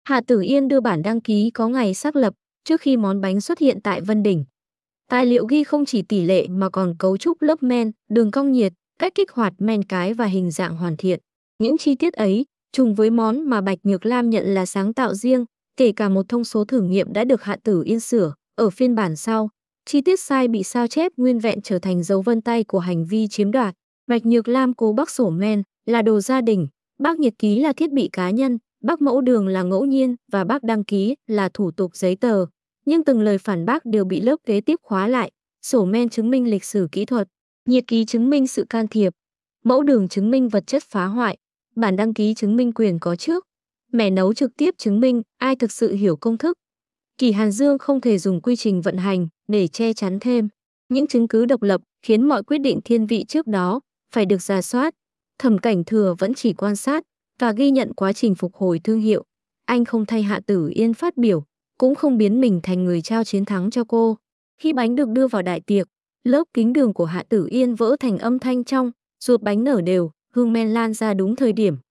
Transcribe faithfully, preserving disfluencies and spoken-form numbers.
Hạ Tử Yên đưa bản đăng ký có ngày xác lập trước khi món bánh xuất hiện tại Vân Đỉnh. Tài liệu ghi không chỉ tỷ lệ mà còn cấu trúc lớp men, đường cong nhiệt, cách kích hoạt men cái và hình dạng hoàn thiện. Những chi tiết ấy trùng với món mà Bạch Nhược Lam nhận là sáng tạo riêng, kể cả một thông số thử nghiệm đã được Hạ Tử Yên sửa ở phiên bản sau. Chi tiết sai bị sao chép nguyên vẹn trở thành dấu vân tay của hành vi chiếm đoạt. Bạch Nhược Lam cố bác sổ men là đồ gia đình, bác nhật ký là thiết bị cá nhân, bác mẫu đường là ngẫu nhiên và bác đăng ký là thủ tục giấy tờ. Nhưng từng lời phản bác đều bị lớp kế tiếp khóa lại. Sổ men chứng minh lịch sử kỹ thuật, nhiệt ký chứng minh sự can thiệp, mẫu đường chứng minh vật chất phá hoại, bản đăng ký chứng minh quyền có trước, mẻ nấu trực tiếp chứng minh ai thực sự hiểu công thức. Kỳ Hàn Dương không thể dùng quy trình vận hành để che chắn thêm những chứng cứ độc lập, khiến mọi quyết định thiên vị trước đó phải được rà soát. Thẩm Cảnh Thừa vẫn chỉ quan sát và ghi nhận quá trình phục hồi thương hiệu. Anh không thay Hạ Tử Yên phát biểu, cũng không biến mình thành người trao chiến thắng cho cô. Khi bánh được đưa vào đại tiệc, lớp kính đường của Hạ Tử Yên vỡ thành âm thanh trong, ruột bánh nở đều, hương men lan ra đúng thời điểm.